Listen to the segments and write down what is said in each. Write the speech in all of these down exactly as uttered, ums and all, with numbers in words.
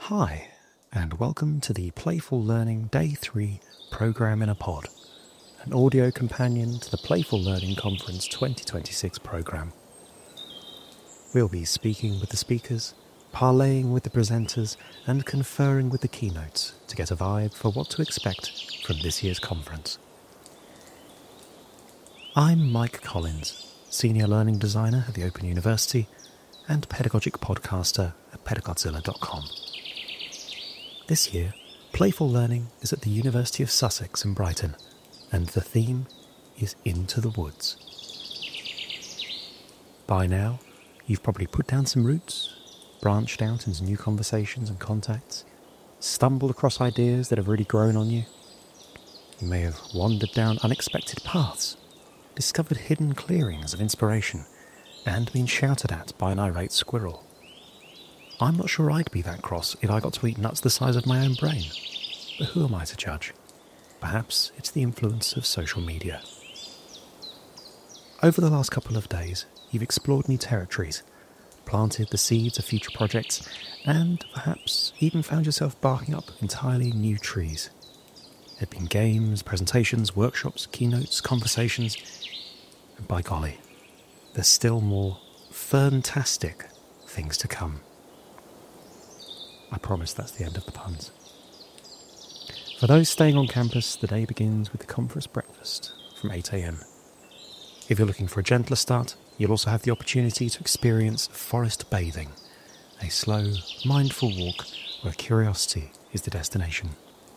Hi, and welcome to the Playful Learning Day three Programme in a Pod, an audio companion to the Playful Learning Conference twenty twenty-six programme. We'll be speaking with the speakers, parlaying with the presenters, and conferring with the keynotes to get a vibe for what to expect from this year's conference. I'm Mike Collins, Senior Learning Designer at the Open University and Pedagogic Podcaster at pedagodzilla dot com. This year, Playful Learning is at the University of Sussex in Brighton, and the theme is Into the Woods. By now, you've probably put down some roots, branched out into new conversations and contacts, stumbled across ideas that have really grown on you. You may have wandered down unexpected paths, discovered hidden clearings of inspiration, and been shouted at by an irate squirrel. I'm not sure I'd be that cross if I got to eat nuts the size of my own brain. But who am I to judge? Perhaps it's the influence of social media. Over the last couple of days, you've explored new territories, planted the seeds of future projects, and perhaps even found yourself barking up entirely new trees. There've been games, presentations, workshops, keynotes, conversations, and by golly, there's still more ferntastic things to come. I promise that's the end of the puns. For those staying on campus, the day begins with the conference breakfast from eight a.m. If you're looking for a gentler start, you'll also have the opportunity to experience forest bathing, a slow, mindful walk where curiosity is the destination.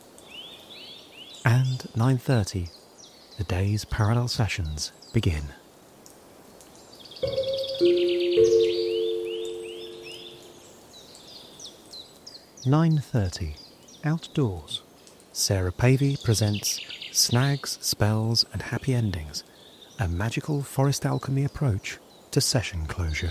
And at nine thirty, the day's parallel sessions begin. nine thirty, outdoors. Sarah Pavey presents Snags, Spells and Happy Endings, a magical forest alchemy approach to session closure.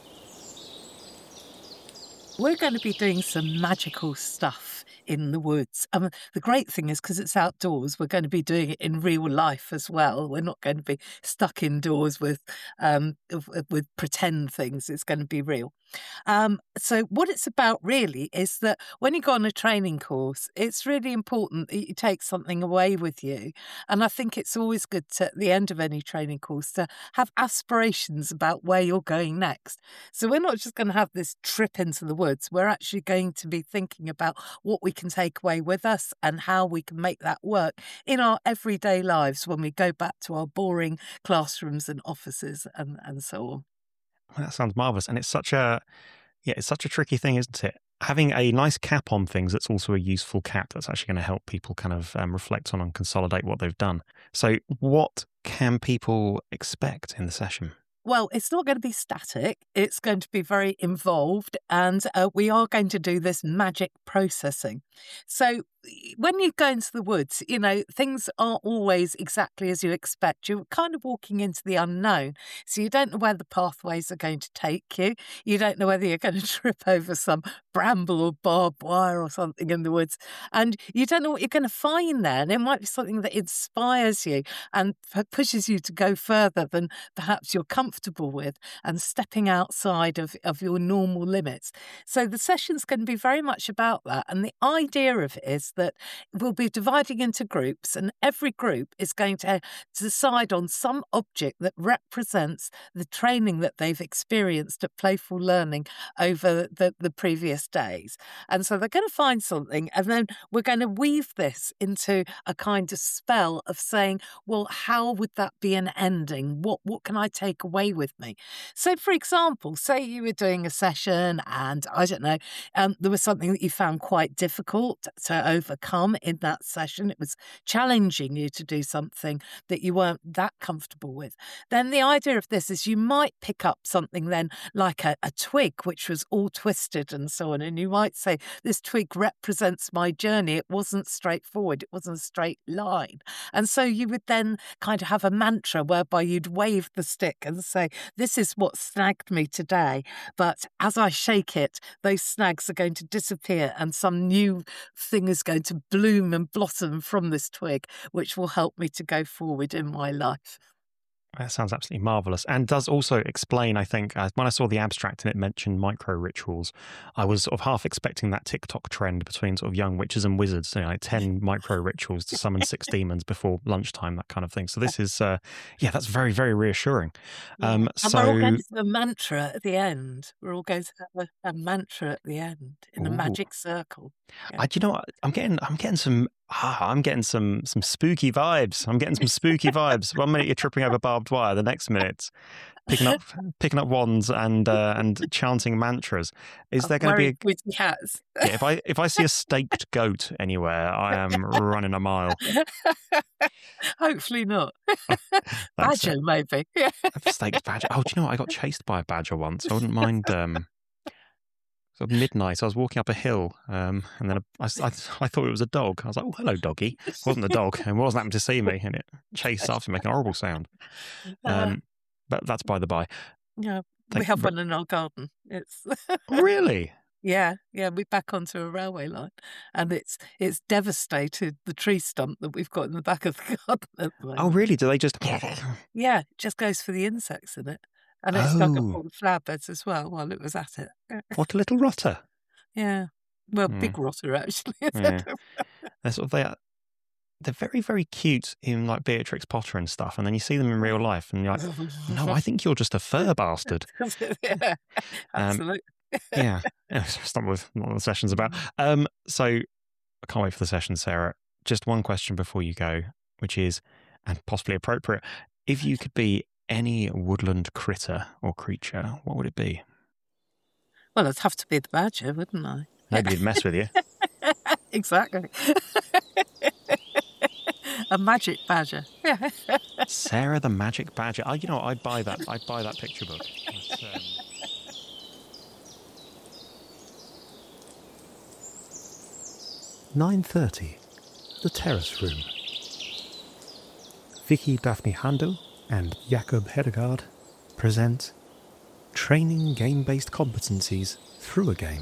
We're going to be doing some magical stuff in the woods. Um, the great thing is, because it's outdoors, we're going to be doing it in real life as well. We're not going to be stuck indoors with um, with pretend things. It's going to be real. Um, so what it's about really is that when you go on a training course, it's really important that you take something away with you. And I think it's always good to, at the end of any training course, to have aspirations about where you're going next. So we're not just going to have this trip into the woods. We're actually going to be thinking about what we can take away with us and how we can make that work in our everyday lives when we go back to our boring classrooms and offices and, and so on. That sounds marvellous. And it's such a, yeah, it's such a tricky thing, isn't it? Having a nice cap on things that's also a useful cap that's actually going to help people kind of um, reflect on and consolidate what they've done. So what can people expect in the session? Well, it's not going to be static. It's going to be very involved, and uh, we are going to do this magic processing. So when you go into the woods, you know, things aren't always exactly as you expect. You're kind of walking into the unknown. So you don't know where the pathways are going to take you. You don't know whether you're going to trip over some bramble or barbed wire or something in the woods. And you don't know what you're going to find there. And it might be something that inspires you and p- pushes you to go further than perhaps you're comfortable with and stepping outside of, of your normal limits. So the session's going to be very much about that. And the idea of it is that we'll be dividing into groups, and every group is going to decide on some object that represents the training that they've experienced at Playful Learning over the, the previous days. And so they're going to find something, and then we're going to weave this into a kind of spell of saying, well, how would that be an ending? What, what can I take away with me? So, for example, say you were doing a session and, I don't know, um, there was something that you found quite difficult to overcome in that session. It was challenging you to do something that you weren't that comfortable with. Then the idea of this is you might pick up something then like a, a twig, which was all twisted and so on. And you might say, this twig represents my journey. It wasn't straightforward. It wasn't a straight line. And so you would then kind of have a mantra whereby you'd wave the stick and say, this is what snagged me today. But as I shake it, those snags are going to disappear and some new thing is going to bloom and blossom from this twig, which will help me to go forward in my life. That sounds absolutely marvellous, and does also explain, I think, uh, when I saw the abstract and it mentioned micro rituals, I was sort of half expecting that TikTok trend between sort of young witches and wizards, you know, like ten micro rituals to summon six demons before lunchtime, that kind of thing. So this is, uh, yeah, that's very, very reassuring. Um, and so, we're all going to have a mantra at the end. We're all going to have a, a mantra at the end in a ooh. magic circle. Yeah. I, do you know what? I'm getting, I'm getting some, ah, I'm getting some, some spooky vibes. I'm getting some spooky vibes. One minute you're tripping over barbed wire, the next minute picking up, picking up wands and uh, and chanting mantras. Is there going to be a, with cats? Yeah, if I if I see a staked goat anywhere, I am running a mile. Hopefully not. Thanks, Badger, uh, maybe. a staked badger. Oh, do you know what? I got chased by a badger once. I wouldn't mind. Um, Sort of midnight, I was walking up a hill, um, and then a, I, I, I thought it was a dog. I was like, "Oh, hello, doggy." It wasn't a dog, and wasn't happening to see me, and it chased after me, making a horrible sound. Um, but that's by the by. Yeah, Thank we have you, one in our garden. It's really. Yeah, yeah, we back onto a railway line, and it's it's devastated the tree stump that we've got in the back of the garden at the moment. Oh, really? Do they just? Yeah, it just goes for the insects in it, and it's dug up Oh. all the flower beds as well while it was at it. What a little rotter. Yeah, well, Hmm. big rotter actually. Yeah. They're sort of they are, they're very, very cute in like Beatrix Potter and stuff, and then you see them in real life, and you're like, "No, I think you're just a fur bastard." Yeah, Um, absolutely. Yeah, it's not what not what the session's about. Um, so I can't wait for the session, Sarah. Just one question before you go, which is, and possibly appropriate, if you could be any woodland critter or creature, what would it be? Well, it'd have to be the badger, wouldn't I? Nobody'd mess with you. Exactly. A magic badger. Yeah. Sarah the Magic Badger. Oh, you know what? I'd buy that. I'd buy that picture book. But, um... nine thirty, the terrace room. Vicky Daphne Handel and Jakob Hedegaard present Training Game-Based Competencies Through a Game.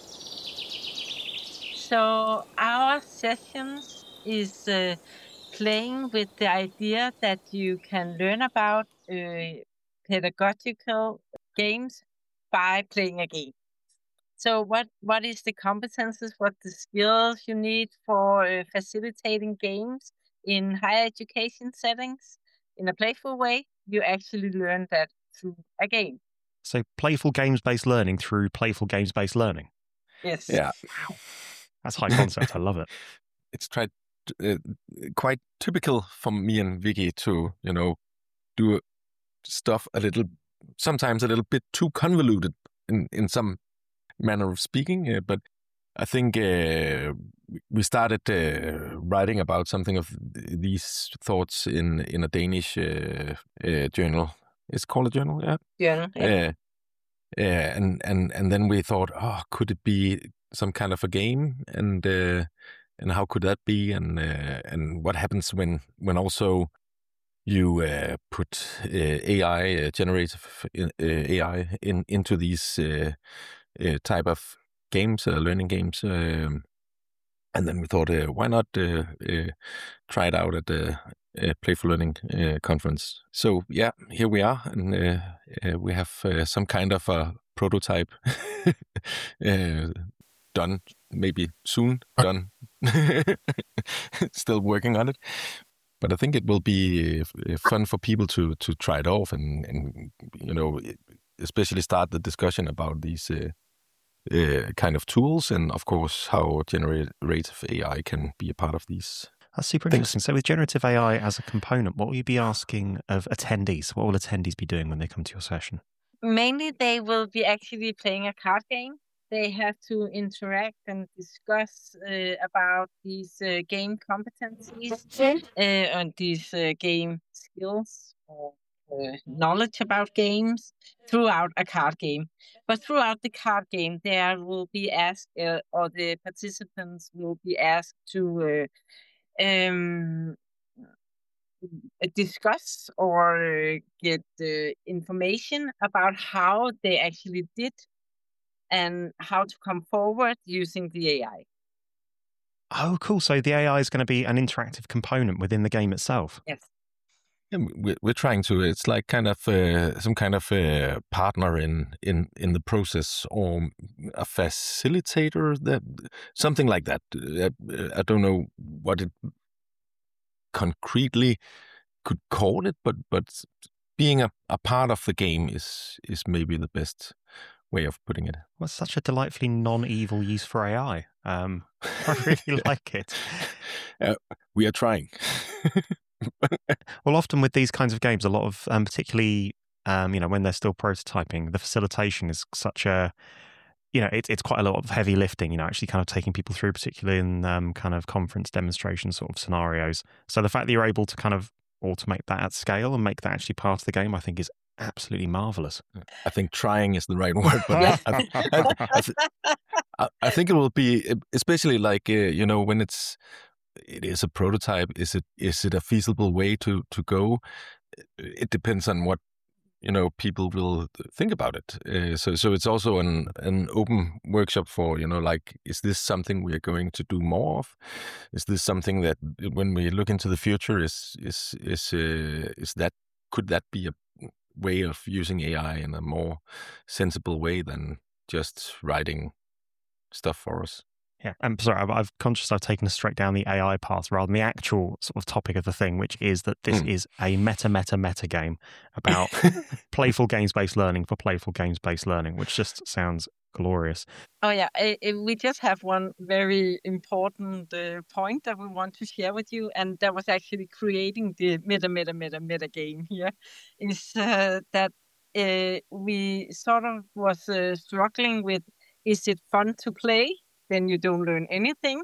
So our session is uh, playing with the idea that you can learn about uh, pedagogical games by playing a game. So what, what is the competences, what the skills you need for uh, facilitating games in higher education settings in a playful way? You actually learn that through a game. So playful games-based learning through playful games-based learning. Yes. Yeah. Wow. That's high concept. I love it. It's tried uh, quite typical for me and Vicky to, you know, do stuff a little, sometimes a little bit too convoluted in, in some manner of speaking. Uh, but I think uh, we started uh, writing about something of these thoughts in, in a Danish uh, uh, journal. It's called a journal, yeah? Journal, yeah. Uh, uh, and, and, and then we thought, oh, could it be some kind of a game? And uh, and how could that be? And uh, and what happens when, when also you uh, put uh, A I, uh, generative uh, A I in, into these uh, uh, type of games, uh, learning games. Um, and then we thought, uh, why not uh, uh, try it out at the uh, Playful Learning uh, conference? So yeah, here we are, and uh, uh, we have uh, some kind of a prototype uh, done, maybe soon done. Still working on it. But I think it will be fun for people to to try it off and, and you know, especially start the discussion about these uh, uh, kind of tools, and of course how generative A I can be a part of these. That's super things. interesting. So with generative A I as a component, what will you be asking of attendees? What will attendees be doing when they come to your session? Mainly they will be actually playing a card game. They have to interact and discuss uh, about these uh, game competencies uh, and these uh, game skills or uh, knowledge about games throughout a card game. But throughout the card game, there will be asked, uh, or the participants will be asked to uh, um, discuss or get uh, information about how they actually did and how to come forward using the A I. Oh, cool. So the A I is going to be an interactive component within the game itself. Yes. Yeah, we- we're trying to. It's like kind of uh, some kind of uh, partner in, in in the process, or a facilitator, that something like that. Uh, I don't know what it concretely could call it, but but being a, a part of the game is is maybe the best way of putting it. Well, such a delightfully non-evil use for A I. Um, I really like it. Uh, we are trying. Well, often with these kinds of games, a lot of, um, particularly, um, you know, when they're still prototyping, the facilitation is such a, you know, it, it's quite a lot of heavy lifting, you know, actually kind of taking people through, particularly in um, kind of conference demonstration sort of scenarios. So the fact that you're able to kind of automate that at scale and make that actually part of the game, I think is absolutely marvelous. I think trying is the right word, but I, I, I, I, th- I, I think it will be, especially like, uh, you know, when it's, it is a prototype. Is it is it a feasible way to, to go? It depends on what, you know, people will think about it. Uh, so so it's also an an open workshop for, you know, like, is this something we are going to do more of? Is this something that when we look into the future, is is is uh, is that could that be a way of using A I in a more sensible way than just writing stuff for us? Yeah, I'm sorry, I've, I've conscious I've taken us straight down the A I path rather than the actual sort of topic of the thing, which is that this Mm. is a meta, meta, meta game about playful games-based learning for playful games-based learning, which just sounds glorious. Oh yeah, I, I- we just have one very important uh, point that we want to share with you, and that was actually creating the meta, meta, meta, meta game here. Is uh, that uh, we sort of was uh, struggling with: is it fun to play? Then you don't learn anything,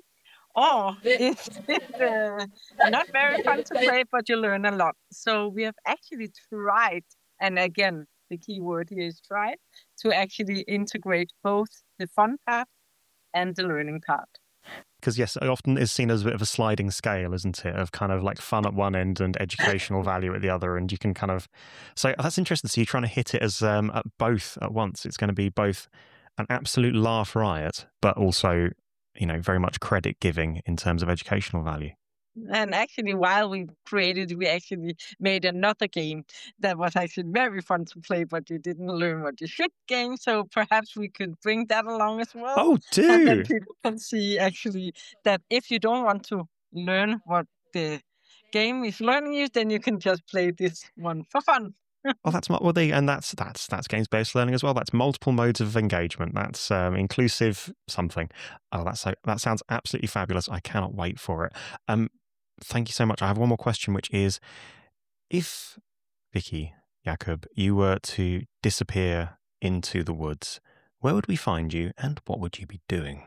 or is it uh, not very fun to play, but you learn a lot? So we have actually tried, and again, the key word here is tried, to actually integrate both the fun part and the learning part. Because, yes, it often is seen as a bit of a sliding scale, isn't it? Of kind of like fun at one end and educational value at the other. And you can kind of. So that's interesting. So you're trying to hit it as um, at both at once. It's going to be both an absolute laugh riot, but also, you know, very much credit giving in terms of educational value. And actually, while we created, we actually made another game that was actually very fun to play, but you didn't learn what you should game. So perhaps we could bring that along as well. Oh, And then do! people can see actually that if you don't want to learn what the game is learning you, then you can just play this one for fun. Well, that's well, they, and that's that's that's games-based learning as well. That's multiple modes of engagement. That's um, inclusive something. Oh, that's so, that sounds absolutely fabulous. I cannot wait for it. Um, thank you so much. I have one more question, which is, if Vicky, Jakob, you were to disappear into the woods, where would we find you, and what would you be doing?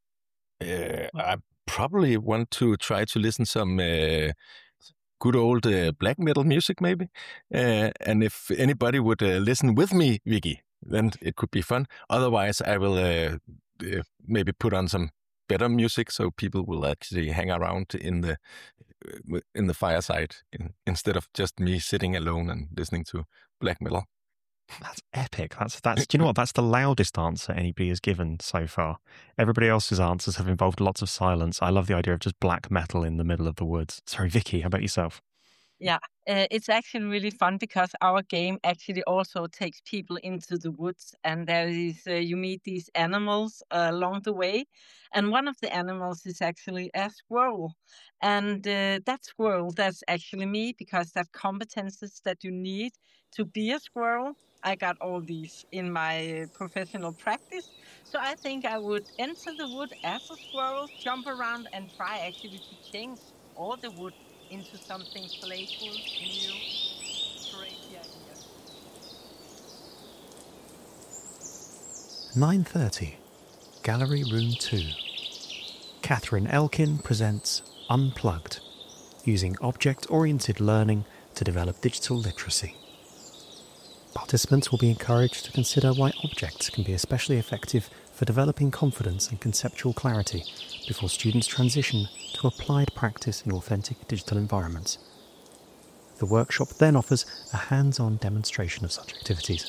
Uh, I probably want to try to listen some uh, good old uh, black metal music, maybe. Uh, and if anybody would uh, listen with me, Vicky, then it could be fun. Otherwise, I will uh, uh, maybe put on some better music so people will actually hang around in the uh, in the fireside in, instead of just me sitting alone and listening to black metal. That's epic. That's that's. Do you know what? That's the loudest answer anybody has given so far. Everybody else's answers have involved lots of silence. I love the idea of just black metal in the middle of the woods. Sorry, Vicky. How about yourself? Yeah, uh, it's actually really fun because our game actually also takes people into the woods, and there is uh, you meet these animals uh, along the way, and one of the animals is actually a squirrel, and uh, that squirrel, that's actually me, because that competences that you need to be a squirrel, I got all these in my uh, professional practice. So I think I would enter the wood as a squirrel, jump around, and try actually to change all the wood into something playful, new, crazy ideas. nine thirty, Gallery Room two. Catherine Elkin presents Unplugged, using object-oriented learning to develop digital literacy. Participants will be encouraged to consider why objects can be especially effective for developing confidence and conceptual clarity before students transition to applied practice in authentic digital environments. The workshop then offers a hands-on demonstration of such activities.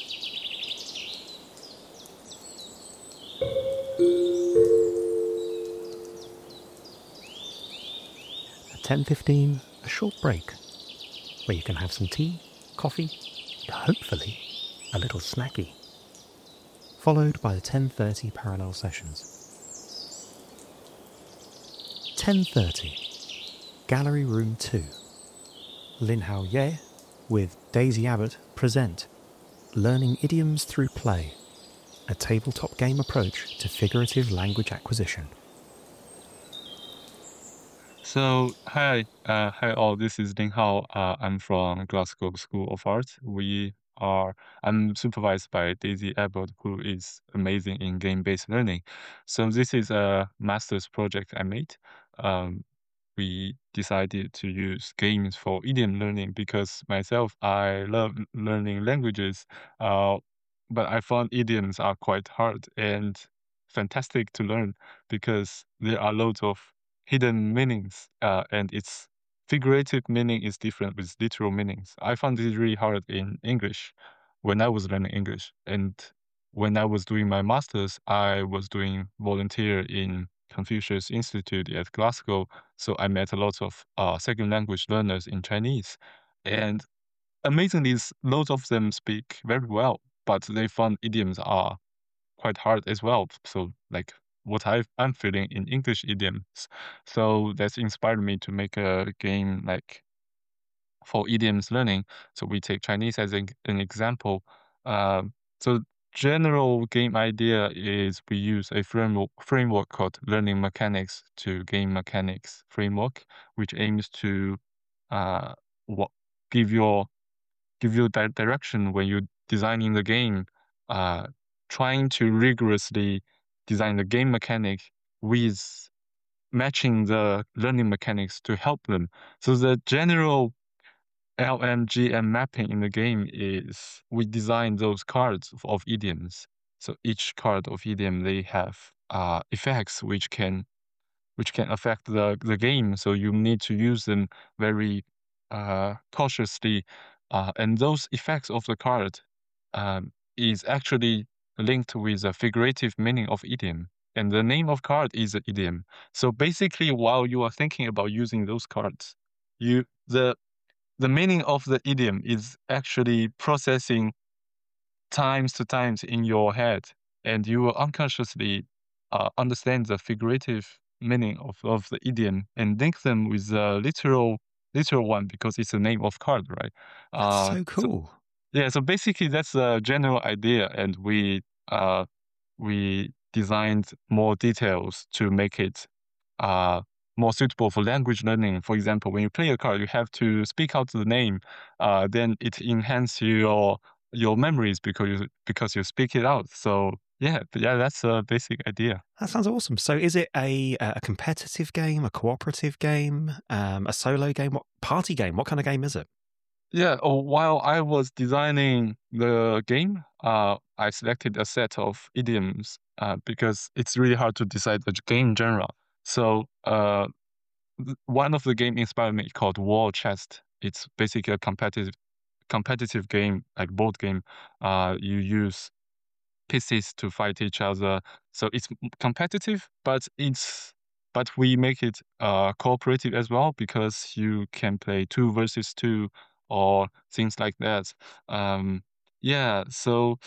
At ten fifteen, a short break. where you can have some tea, coffee, and hopefully a little snacky, followed by the ten thirty parallel sessions. ten thirty, Gallery Room two. Lin Hao Ye with Daisy Abbott present Learning Idioms Through Play, a tabletop game approach to figurative language acquisition. So, hi, uh, hi all. This is Lin Hao. Uh, I'm from Glasgow School of Art. We are. I'm supervised by Daisy Abbott, who is amazing in game-based learning. So this is a master's project I made. Um, we decided to use games for idiom learning because myself, I love learning languages. Uh, but I found idioms are quite hard and fantastic to learn because there are loads of hidden meanings, uh, and its figurative meaning is different with literal meanings. I found it really hard in English when I was learning English. And when I was doing my master's, I was doing volunteer in Confucius Institute at Glasgow. So I met a lot of uh, second language learners in Chinese. And amazingly, loads of them speak very well, but they found idioms are quite hard as well. So like what I've, I'm feeling in English idioms. So that's inspired me to make a game like for idioms learning. So we take Chinese as an, an example. Um, so general game idea is we use a framework framework called Learning Mechanics to Game Mechanics Framework, which aims to uh, what give your give you that direction when you're designing the game, uh, trying to rigorously design the game mechanic with matching the learning mechanics to help them. So the general L M G M mapping in the game is we design those cards of, of idioms. So each card of idiom, they have uh, effects which can which can affect the, the game. So you need to use them very uh, cautiously. Uh, and those effects of the card um, is actually linked with the figurative meaning of idiom. And the name of card is an idiom. So basically, while you are thinking about using those cards, you the the meaning of the idiom is actually processing times to times in your head, and you will unconsciously uh, understand the figurative meaning of, of the idiom and link them with the literal literal one because it's the name of card, right? That's Uh, so cool. yeah, so basically that's the general idea, and we uh, we designed more details to make it uh, more suitable for language learning. For example, when you play a card, you have to speak out the name. Uh, then it enhances your your memories because you because you speak it out. So yeah, but yeah, that's a basic idea. That sounds awesome. So is it a a competitive game, a cooperative game, um, a solo game, what party game? What kind of game is it? Yeah, oh, while I was designing the game, uh, I selected a set of idioms uh, because it's really hard to decide the game genre. So uh, th- one of the game inspired me called War Chest. It's basically a competitive competitive game, like board game. Uh, you use pieces to fight each other. So it's m- competitive, but it's but we make it uh cooperative as well because you can play two versus two or things like that. Um, yeah, so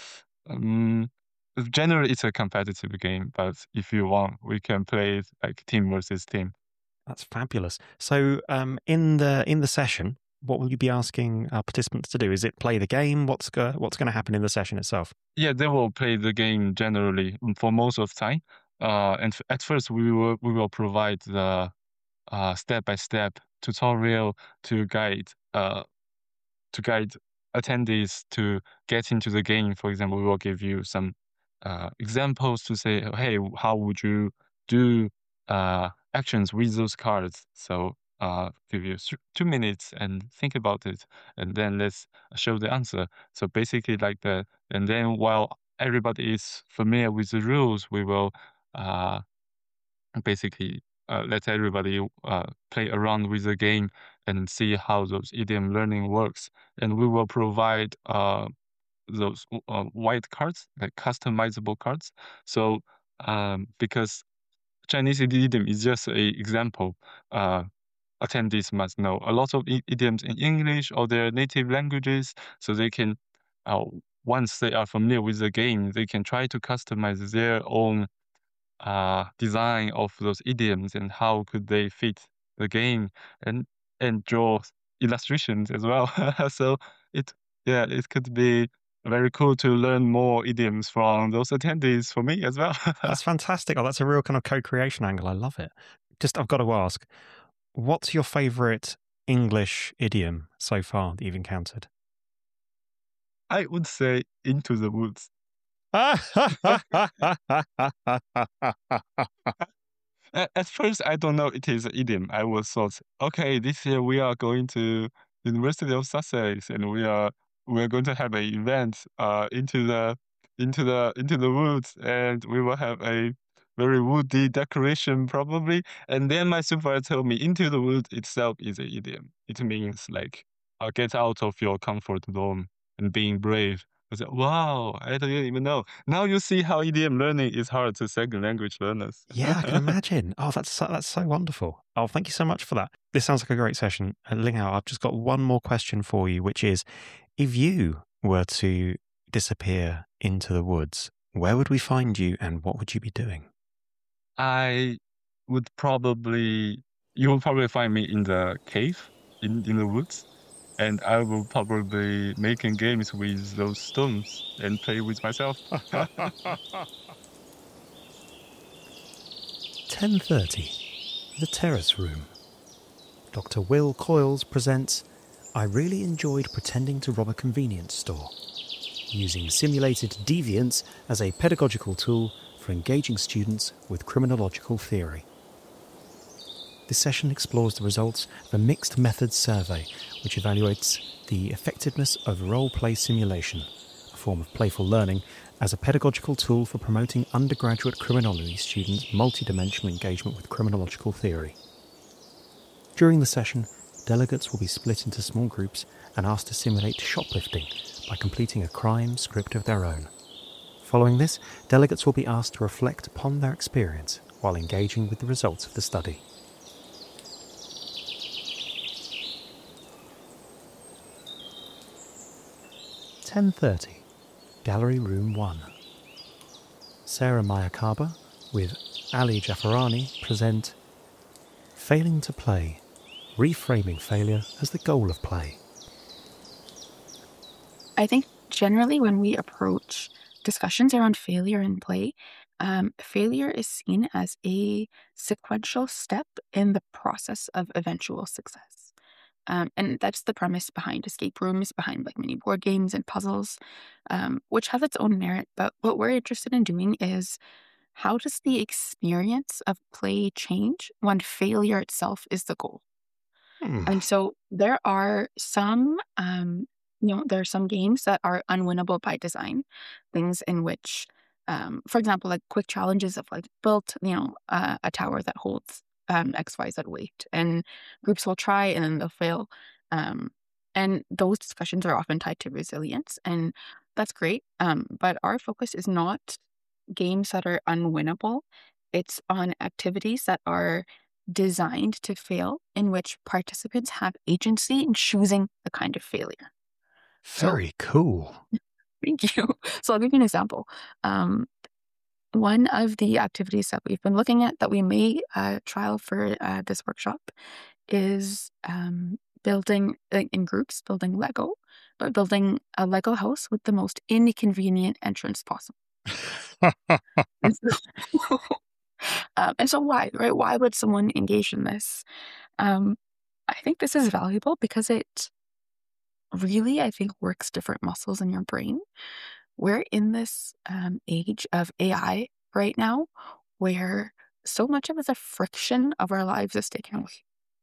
um, generally it's a competitive game, but if you want, we can play it like team versus team. That's fabulous. So um, in the in the session, what will you be asking our participants to do? Is it play the game? What's go, what's going to happen in the session itself? Yeah, they will play the game generally mm, for most of the time. Uh, and f- at first we will we will provide the uh, step-by-step tutorial to guide uh, to guide attendees to get into the game. For example, we will give you some uh, examples to say, hey, how would you do uh, actions with those cards? So uh, give you th- two minutes and think about it, and then let's show the answer. So basically like that. And then while everybody is familiar with the rules, we will uh, basically uh, let everybody uh, play around with the game and see how those idiom learning works. And we will provide uh, those uh, white cards, like customizable cards. So um, because Chinese idiom is just a example, uh, attendees must know a lot of i- idioms in English or their native languages, so they can, uh, once they are familiar with the game, they can try to customize their own uh, design of those idioms and how could they fit the game, and and draw illustrations as well. So it yeah, it could be very cool to learn more idioms from those attendees for me as well. That's fantastic. Oh, that's a real kind of co-creation angle. I love it. Just, I've got to ask, what's your favorite English idiom so far that you've encountered? I would say into the woods. A- At first, I don't know it is an idiom. I was thought, okay, this year we are going to University of Sussex, and we are we are going to have an event uh into the into the into the woods, and we will have a very woody decoration probably. And then my supervisor told me, into the woods itself is an idiom. It means like, uh, get out of your comfort zone and being brave. I said, wow, I didn't even know. Now you see how idiom learning is hard to second language learners. Yeah, I can imagine. Oh, that's so, that's so wonderful. Oh, thank you so much for that. This sounds like a great session. Uh, Ling Hao, I've just got one more question for you, which is, if you were to disappear into the woods, where would we find you and what would you be doing? I would probably, you will probably find me in the cave, in, in the woods, and I will probably making games with those stones and play with myself. ten thirty, The Terrace Room. Doctor Will Coyles presents I Really Enjoyed Pretending to Rob a Convenience Store, using simulated deviance as a pedagogical tool for engaging students with criminological theory. This session explores the results of a mixed methods survey which evaluates the effectiveness of role-play simulation, a form of playful learning, as a pedagogical tool for promoting undergraduate criminology students' multidimensional engagement with criminological theory. During the session, delegates will be split into small groups and asked to simulate shoplifting by completing a crime script of their own. Following this, delegates will be asked to reflect upon their experience while engaging with the results of the study. ten thirty, Gallery Room one. Sarah Mayakaba with Ali Jafarani present Failing to Play, Reframing Failure as the Goal of Play. I think generally when we approach discussions around failure in play, um, failure is seen as a sequential step in the process of eventual success. Um, and that's the premise behind escape rooms, behind like mini board games and puzzles, um, which have its own merit. But what we're interested in doing is, how does the experience of play change when failure itself is the goal? Hmm. And so there are some, um, you know, there are some games that are unwinnable by design, things in which, um, for example, like quick challenges of like built, you know, uh, a tower that holds um, X Y Z weight, and groups will try and then they'll fail. Um, and those discussions are often tied to resilience, and that's great. Um, but our focus is not games that are unwinnable. It's on activities that are designed to fail, in which participants have agency in choosing the kind of failure. Very cool. Thank you. So I'll give you an example. Um, one of the activities that we've been looking at that we may uh, trial for uh, this workshop is um, building uh, in groups, building Lego, but building a Lego house with the most inconvenient entrance possible. And so, um, and so why, right? Why would someone engage in this? Um, I think this is valuable because it really, I think, works different muscles in your brain. We're in this um, age of A I right now where so much of the friction of our lives is taken away.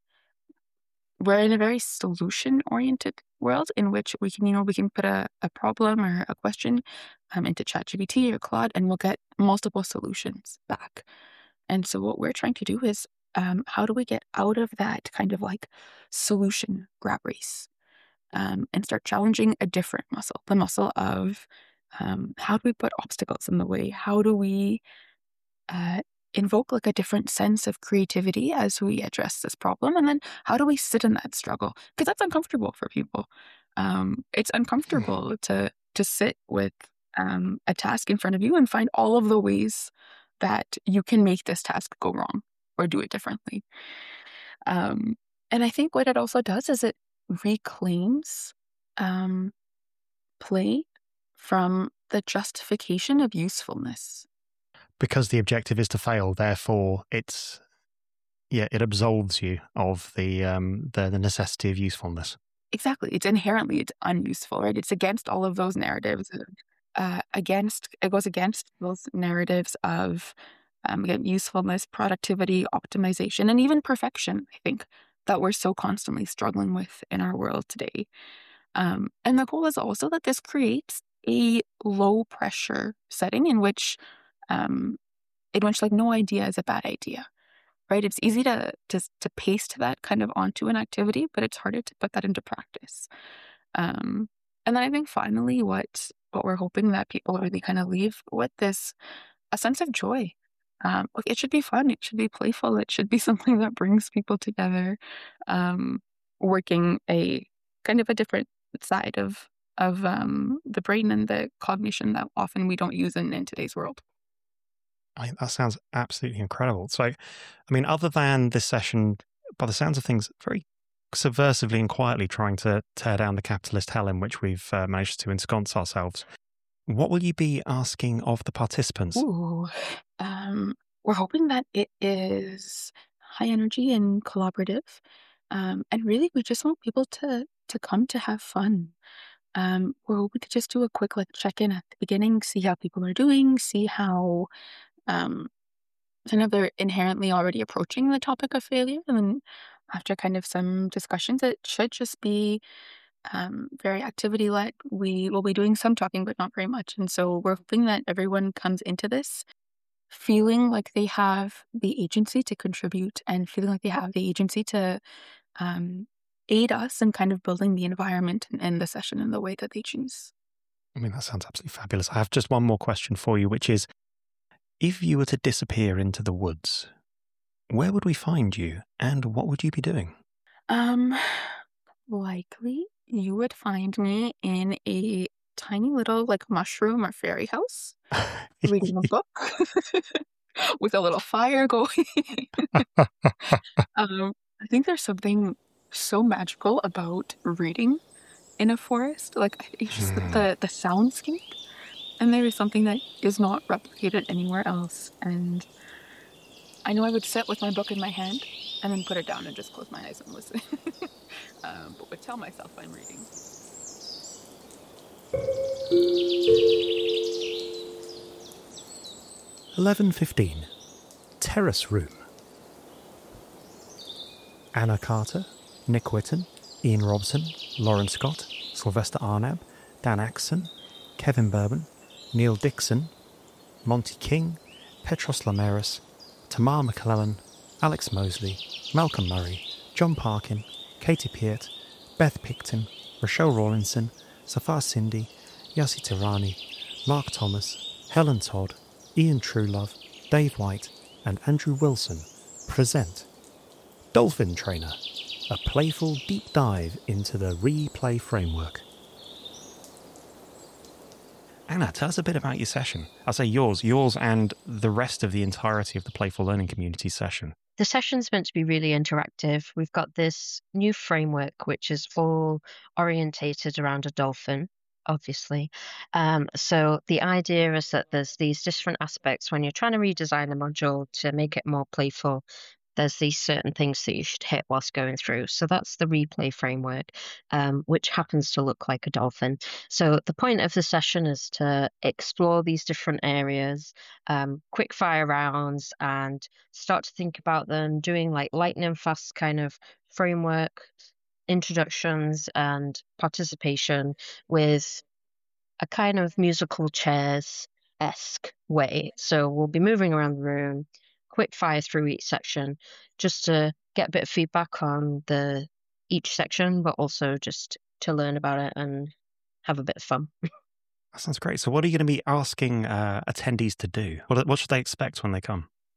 We're in a very solution-oriented world in which we can, you know, we can put a, a problem or a question um, into ChatGPT or Claude, and we'll get multiple solutions back. And so what we're trying to do is, um, how do we get out of that kind of like solution grab race um, and start challenging a different muscle, the muscle of um, how do we put obstacles in the way? How do we uh, invoke like a different sense of creativity as we address this problem? And then how do we sit in that struggle? Because that's uncomfortable for people. Um, it's uncomfortable to to sit with um, a task in front of you and find all of the ways that you can make this task go wrong or do it differently. Um, and I think what it also does is it reclaims um, play from the justification of usefulness. Because the objective is to fail, therefore it's yeah, it absolves you of the um the, the necessity of usefulness. Exactly. It's inherently it's unuseful, right? It's against all of those narratives. Uh, against it goes against those narratives of um, again, usefulness, productivity, optimization, and even perfection. I think that we're so constantly struggling with in our world today. Um, and the goal is also that this creates a low pressure setting in which, um, in which like no idea is a bad idea, right? It's easy to to to paste that kind of onto an activity, but it's harder to put that into practice. Um, and then I think finally, what what we're hoping that people really kind of leave with is a sense of joy. Um, like it should be fun. It should be playful. It should be something that brings people together, um, working a kind of a different side of of um, the brain and the cognition that often we don't use in, in today's world. I think that sounds absolutely incredible. So, I mean, other than this session, by the sounds of things, very subversively and quietly trying to tear down the capitalist hell in which we've uh, managed to ensconce ourselves, what will you be asking of the participants? Ooh, um, we're hoping that it is high energy and collaborative. Um, and really, we just want people to to come to have fun. Um, we're hoping to just do a quick like check in at the beginning, see how people are doing, see how um, kind of they're inherently already approaching the topic of failure, and then after kind of some discussions, it should just be um, very activity led. We will be doing some talking, but not very much. And so we're hoping that everyone comes into this feeling like they have the agency to contribute and feeling like they have the agency to um, aid us in kind of building the environment and, and the session in the way that they choose. I mean, that sounds absolutely fabulous. I have just one more question for you, which is, if you were to disappear into the woods, where would we find you and what would you be doing? Um, likely you would find me in a tiny little like mushroom or fairy house reading a book with a little fire going. um, I think there's something so magical about reading in a forest. Like it's just Hmm. the the soundscape, and there is something that is not replicated anywhere else. And I know I would sit with my book in my hand and then put it down and just close my eyes and listen. um, but would tell myself I'm reading. eleven fifteen. Terrace Room. Anna Carter, Nick Whitten, Ian Robson, Lauren Scott, Sylvester Arnab, Dan Axon, Kevin Bourbon, Neil Dixon, Monty King, Petros Lameris, Tamar McClellan, Alex Mosley, Malcolm Murray, John Parkin, Katie Peart, Beth Picton, Rochelle Rawlinson, Safar Cindy, Yassi Tirani, Mark Thomas, Helen Todd, Ian Truelove, Dave White, and Andrew Wilson present Dolphin Trainer, a playful deep dive into the replay framework. Anna, tell us a bit about your session. I'll say yours, yours and the rest of the entirety of the Playful Learning Community session. The session's meant to be really interactive. We've got this new framework, which is all orientated around a dolphin, obviously. Um, so the idea is that there's these different aspects when you're trying to redesign a module to make it more playful. There's these certain things that you should hit whilst going through. So that's the replay framework, um, which happens to look like a dolphin. So the point of the session is to explore these different areas, um, quick fire rounds, and start to think about them, doing like lightning fast kind of framework introductions and participation with a kind of musical chairs-esque way. So we'll be moving around the room, quick fire through each section, just to get a bit of feedback on the each section, but also just to learn about it and have a bit of fun. That sounds great. So what are you going to be asking uh, attendees to do? What, what should they expect when they come?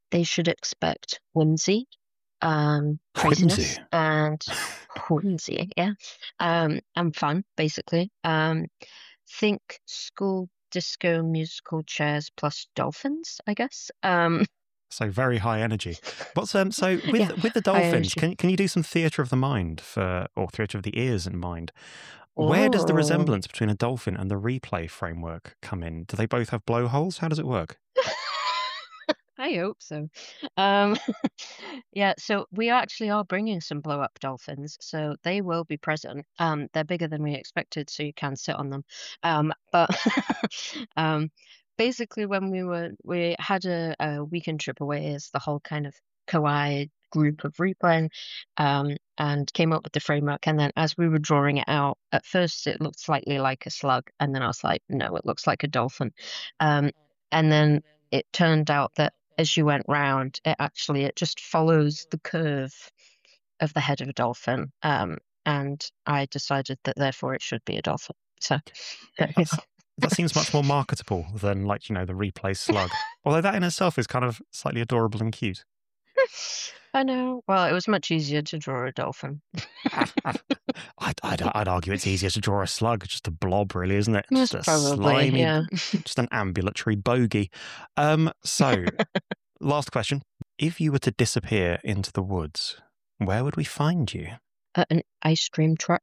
they should expect whimsy, um, craziness, Whimsy. and whimsy, yeah, um, and fun, basically. Um, think school disco musical chairs plus dolphins, I guess. Um, So very high energy. What's um? So with Yeah, with the high dolphins, energy. can can you do some theatre of the mind for or theatre of the ears and mind? Where does the Oh. resemblance between a dolphin and the replay framework come in? Do they both have blowholes? How does it work? I hope so. Um, yeah, so we actually are bringing some blow up dolphins, so they will be present. Um, they're bigger than we expected, so you can sit on them. Um, but um, basically, when we were we had a, a weekend trip away as the whole kind of Kauai group of replaying, um, and came up with the framework. And then as we were drawing it out, at first it looked slightly like a slug, and then I was like, no, it looks like a dolphin. Um, and then it turned out that as you went round, it actually it just follows the curve of the head of a dolphin. Um, and I decided that therefore it should be a dolphin. So there you That's, go. that seems much more marketable than, like, you know, the replay slug. Although that in itself is kind of slightly adorable and cute. I know. Well, it was much easier to draw a dolphin. I'd, I'd, I'd argue it's easier to draw a slug, just a blob, really, isn't it? Most Just a probably, slimy, yeah. just an ambulatory bogey. Um, so, last question. If you were to disappear into the woods, where would we find you? Uh, an ice cream truck.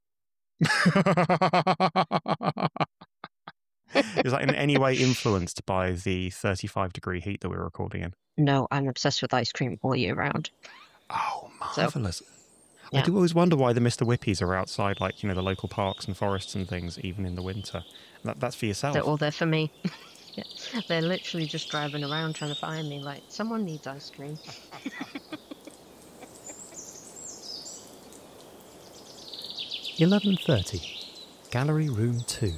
Is that in any way influenced by the thirty-five degree heat that we're recording in? No, I'm obsessed with ice cream all year round. Oh, So, marvellous. I yeah. do always wonder why the Mister Whippies are outside, like, you know, the local parks and forests and things, even in the winter. That, that's for yourself. They're all there for me. Yeah. They're literally just driving around trying to find me, like, someone needs ice cream. eleven thirty, Gallery Room two.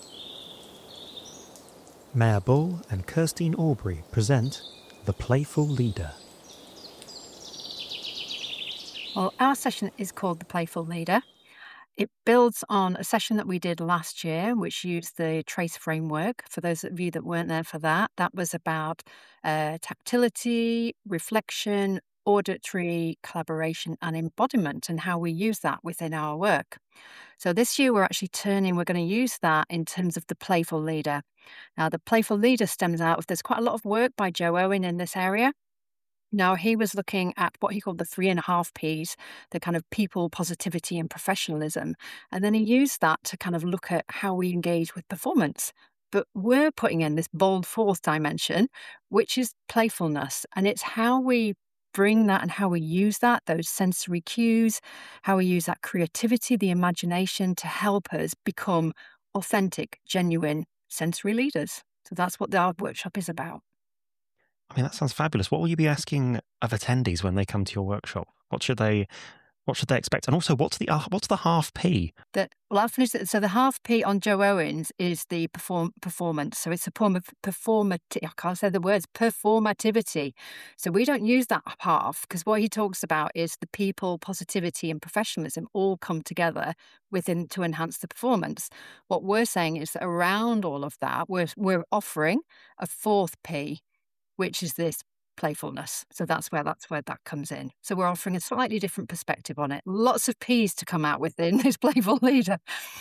Mayor Bull and Kirstine Aubrey present The Playful Leader. Well, our session is called The Playful Leader. It builds on a session that we did last year, which used the TRACE framework. For those of you that weren't there for that, that was about uh, tactility, reflection, auditory, collaboration, and embodiment, and how we use that within our work. So this year we're actually turning, we're going to use that in terms of the playful leader. Now, the playful leader stems out of, there's quite a lot of work by Joe Owen in this area. Now, he was looking at what he called the three and a half Ps, the kind of people, positivity, and professionalism. And then he used that to kind of look at how we engage with performance. But we're putting in this bold fourth dimension, which is playfulness. And it's how we bring that and how we use that, those sensory cues, how we use that creativity, the imagination to help us become authentic, genuine sensory leaders. So that's what our workshop is about. I mean, that sounds fabulous. What will you be asking of attendees when they come to your workshop? What should they, what should they expect? And also, what's the uh, what's the half P? That well, I'll finish it. So the half P on Joe Owens is the perform performance. So it's a form of performati- I can't say the words performativity. So we don't use that half because what he talks about is the people, positivity, and professionalism all come together within to enhance the performance. What we're saying is that around all of that, we're we're offering a fourth P, which is this playfulness. So that's where that's where that comes in. So we're offering a slightly different perspective on it. Lots of P's to come out within this playful leader.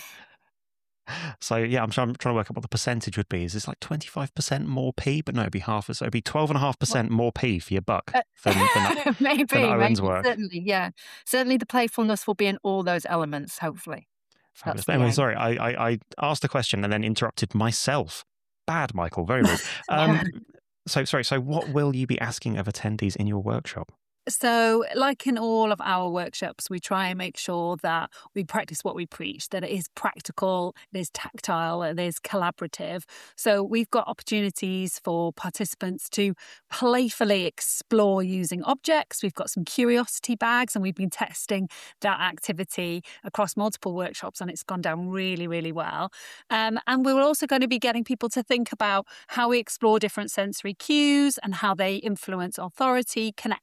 So yeah, I'm trying, I'm trying to work out what the percentage would be. Is this like twenty-five percent more P? But no, it'd be half. So it'd be twelve and a half percent more P for your buck than, than, maybe, than Owen's maybe, work. certainly, yeah. Certainly the playfulness will be in all those elements, hopefully. Fabulous. That's the Anyway, aim. sorry, I, I, I asked a question and then interrupted myself. Bad, Michael. Very rude. Um, so sorry. So what will you be asking of attendees in your workshop? So, like in all of our workshops, we try and make sure that we practice what we preach, that it is practical, it is tactile, it is collaborative. So we've got opportunities for participants to playfully explore using objects. We've got some curiosity bags, and we've been testing that activity across multiple workshops, and it's gone down really, really well. Um, and we're also going to be getting people to think about how we explore different sensory cues and how they influence authority, connection,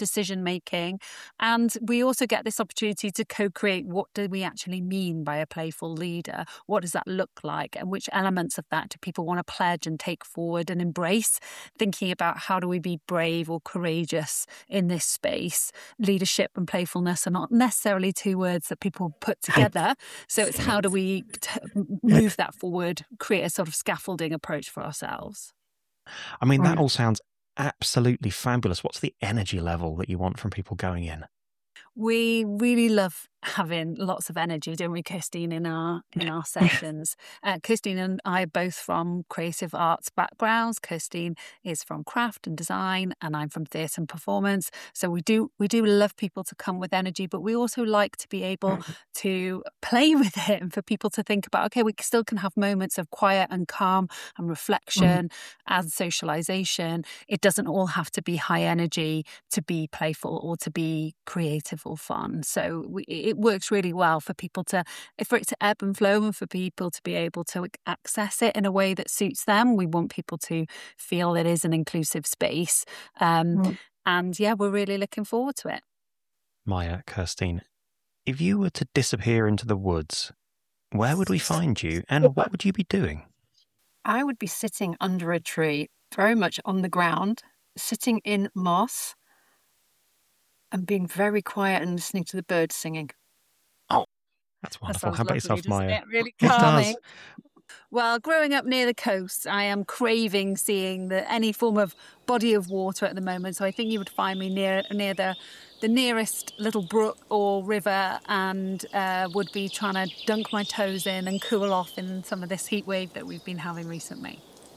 decision making. And we also get this opportunity to co-create what do we actually mean by a playful leader? What does that look like? And which elements of that do people want to pledge and take forward and embrace? Thinking about how do we be brave or courageous in this space. Leadership and playfulness are not necessarily two words that people put together. So it's how do we t- move that forward, create a sort of scaffolding approach for ourselves. I mean, that Right. all sounds absolutely fabulous. What's the energy level that you want from people going in? We really love having lots of energy, don't we, Kirstine, in our in our sessions. Uh, Kirstine and I are both from creative arts backgrounds. Kirstine is from craft and design, and I'm from theatre and performance. So we do we do love people to come with energy, but we also like to be able to play with it and for people to think about, okay, we still can have moments of quiet and calm and reflection and socialization. It doesn't all have to be high energy to be playful or to be creative or fun. So we, it works really well for people to, for it to ebb and flow and for people to be able to access it in a way that suits them. We want people to feel it is an inclusive space. Um, Mm. and yeah, we're really looking forward to it. Maya, Kirstine, if you were to disappear into the woods, where would we find you and what would you be doing? I would be sitting under a tree, very much on the ground, sitting in moss and being very quiet and listening to the birds singing. That's That wonderful. sounds How about lovely, yourself, doesn't Maya? it? Really It does. calming. Well, growing up near the coast, I am craving seeing the, any form of body of water at the moment. So I think you would find me near near the the nearest little brook or river, and uh, would be trying to dunk my toes in and cool off in some of this heat wave that we've been having recently.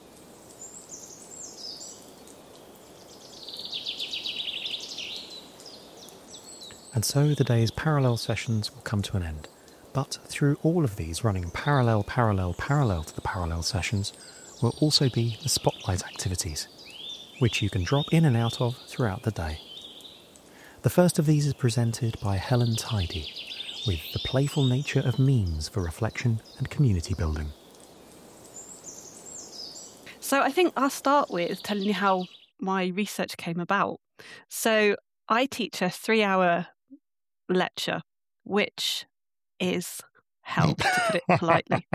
And so the day's parallel sessions will come to an end. But through all of these running parallel, parallel, parallel to the parallel sessions will also be the spotlight activities, which you can drop in and out of throughout the day. The first of these is presented by Helen Tidy, with the playful nature of memes for reflection and community building. So I think I'll start with telling you how my research came about. So I teach a three-hour lecture, which is hell, to put it politely.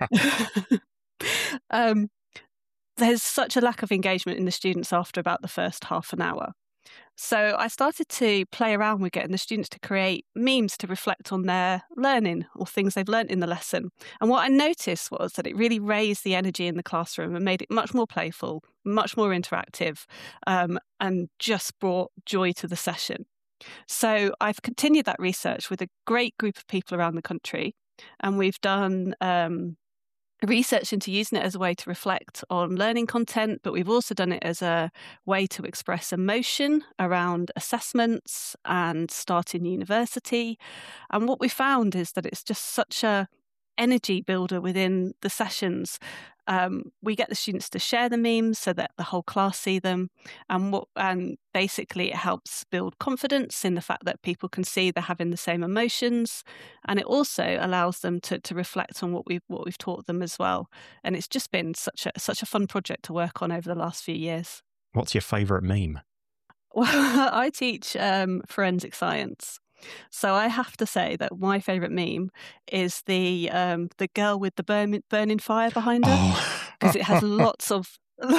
um, there's such a lack of engagement in the students after about the first half an hour. So I started to play around with getting the students to create memes to reflect on their learning or things they've learnt in the lesson. And what I noticed was that it really raised the energy in the classroom and made it much more playful, much more interactive, um, and just brought joy to the session. So I've continued that research with a great group of people around the country, and we've done um, research into using it as a way to reflect on learning content, but we've also done it as a way to express emotion around assessments and starting university. And what we found is that it's just such a energy builder within the sessions. Um, we get the students to share the memes so that the whole class see them, and what and basically it helps build confidence in the fact that people can see they're having the same emotions, and it also allows them to to reflect on what we've what we've taught them as well. And it's just been such a such a fun project to work on over the last few years. What's your favourite meme? Well, I teach um, forensic science. So I have to say that my favourite meme is the um, the girl with the burn, burning fire behind her, because it has lots of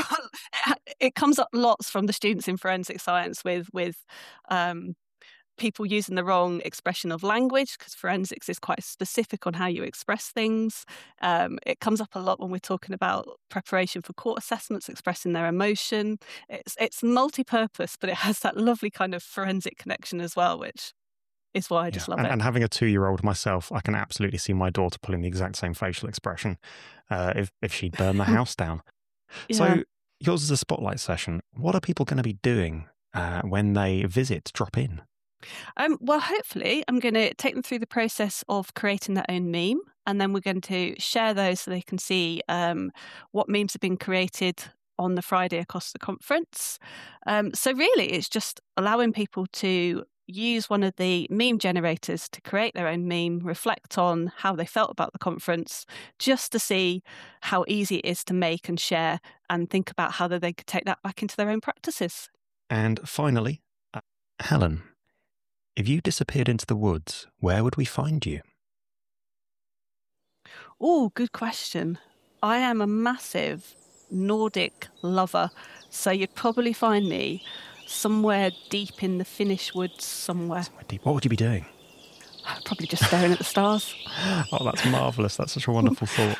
it comes up lots from the students in forensic science with with um, people using the wrong expression of language, because forensics is quite specific on how you express things. Um, it comes up a lot when we're talking about preparation for court assessments, expressing their emotion. It's it's multi-purpose, but it has that lovely kind of forensic connection as well, which is why I just Yeah. love and, it. and having a two-year-old myself, I can absolutely see my daughter pulling the exact same facial expression uh, if, if she'd burn the house down. Yeah. So yours is a spotlight session. What are people going to be doing uh, when they visit, drop in? Um, well, hopefully, I'm going to take them through the process of creating their own meme, and then we're going to share those so they can see um, what memes have been created on the Friday across the conference. Um, so really, it's just allowing people to use one of the meme generators to create their own meme, reflect on how they felt about the conference, just to see how easy it is to make and share, and think about how they could take that back into their own practices. And finally, uh, Helen, if you disappeared into the woods, where would we find you? Oh, good question. I am a massive Nordic lover, so you'd probably find me somewhere deep in the Finnish woods somewhere. Somewhere deep. What would you be doing? Probably just staring at the stars. Oh, that's marvellous. That's such a wonderful thought.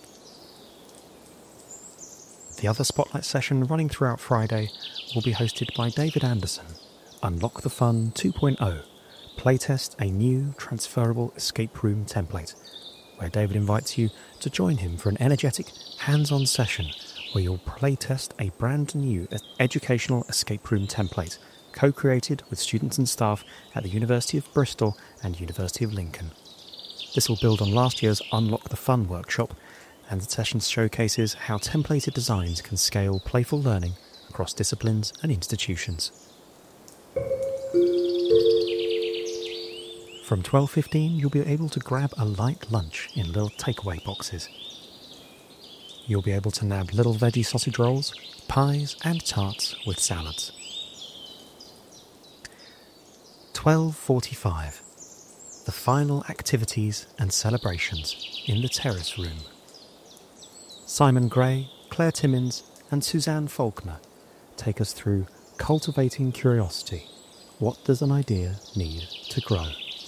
The other Spotlight session running throughout Friday will be hosted by David Anderson. Unlock the Fun two point oh. Playtest a new transferable escape room template, where David invites you to join him for an energetic, hands-on session where you'll playtest a brand new educational escape room template co-created with students and staff at the University of Bristol and University of Lincoln. This will build on last year's Unlock the Fun workshop, and the session showcases how templated designs can scale playful learning across disciplines and institutions. From twelve fifteen, you'll be able to grab a light lunch in little takeaway boxes. You'll be able to nab little veggie sausage rolls, pies and tarts with salads. twelve forty-five. The final activities and celebrations in the terrace room. Simon Gray, Claire Timmins and Suzanne Faulkner take us through Cultivating Curiosity. What does an idea need to grow?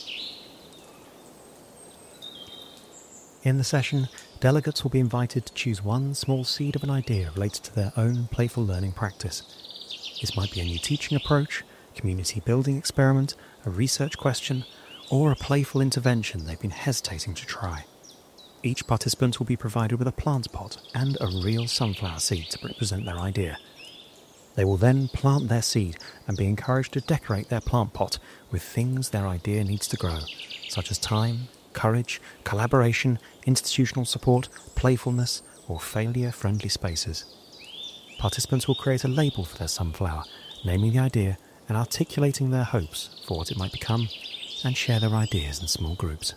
In the session, delegates will be invited to choose one small seed of an idea related to their own playful learning practice. This might be a new teaching approach, community building experiment, a research question, or a playful intervention they've been hesitating to try. Each participant will be provided with a plant pot and a real sunflower seed to represent their idea. They will then plant their seed and be encouraged to decorate their plant pot with things their idea needs to grow, such as time, courage, collaboration, institutional support, playfulness, or failure-friendly spaces. Participants will create a label for their sunflower, naming the idea and articulating their hopes for what it might become, and share their ideas in small groups.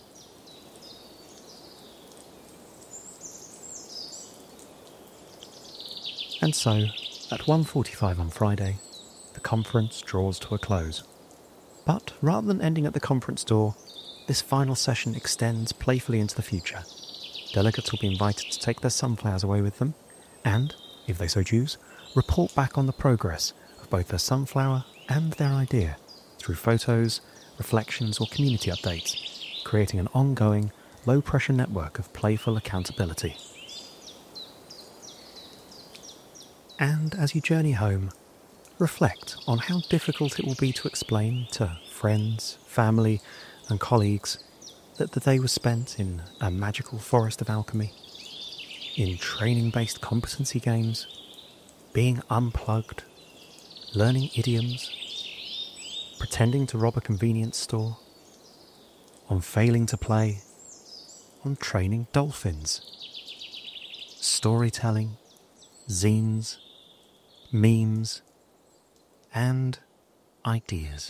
And so, at one forty-five on Friday, the conference draws to a close. But rather than ending at the conference door, this final session extends playfully into the future. Delegates will be invited to take their sunflowers away with them and, if they so choose, report back on the progress of both their sunflower and their idea through photos, reflections or community updates, creating an ongoing, low-pressure network of playful accountability. And as you journey home, reflect on how difficult it will be to explain to friends, family and colleagues that the day was spent in a magical forest of alchemy, in training-based competency games, being unplugged, learning idioms, pretending to rob a convenience store, on failing to play, on training dolphins, storytelling, zines, memes, and ideas.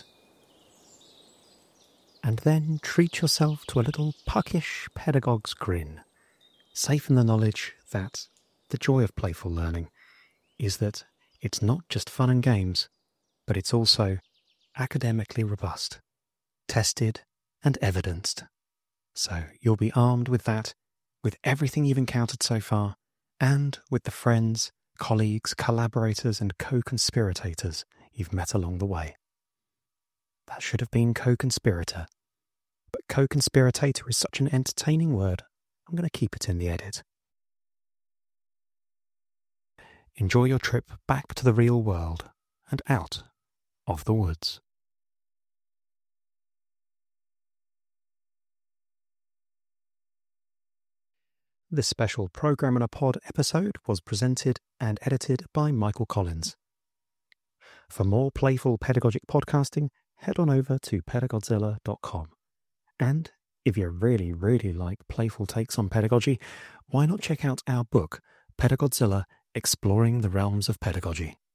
And then treat yourself to a little puckish pedagogue's grin, safe in the knowledge that the joy of playful learning is that it's not just fun and games, but it's also academically robust, tested and evidenced. So you'll be armed with that, with everything you've encountered so far, and with the friends, colleagues, collaborators and co-conspirators you've met along the way. That should have been co-conspirator, but co-conspirator is such an entertaining word, I'm going to keep it in the edit. Enjoy your trip back to the real world and out of the woods. This special Programme in a Pod episode was presented and edited by Michael Collins. For more playful pedagogic podcasting, head on over to pedagodzilla dot com. And if you really, really like playful takes on pedagogy, why not check out our book, Pedagodzilla: Exploring the Realms of Pedagogy.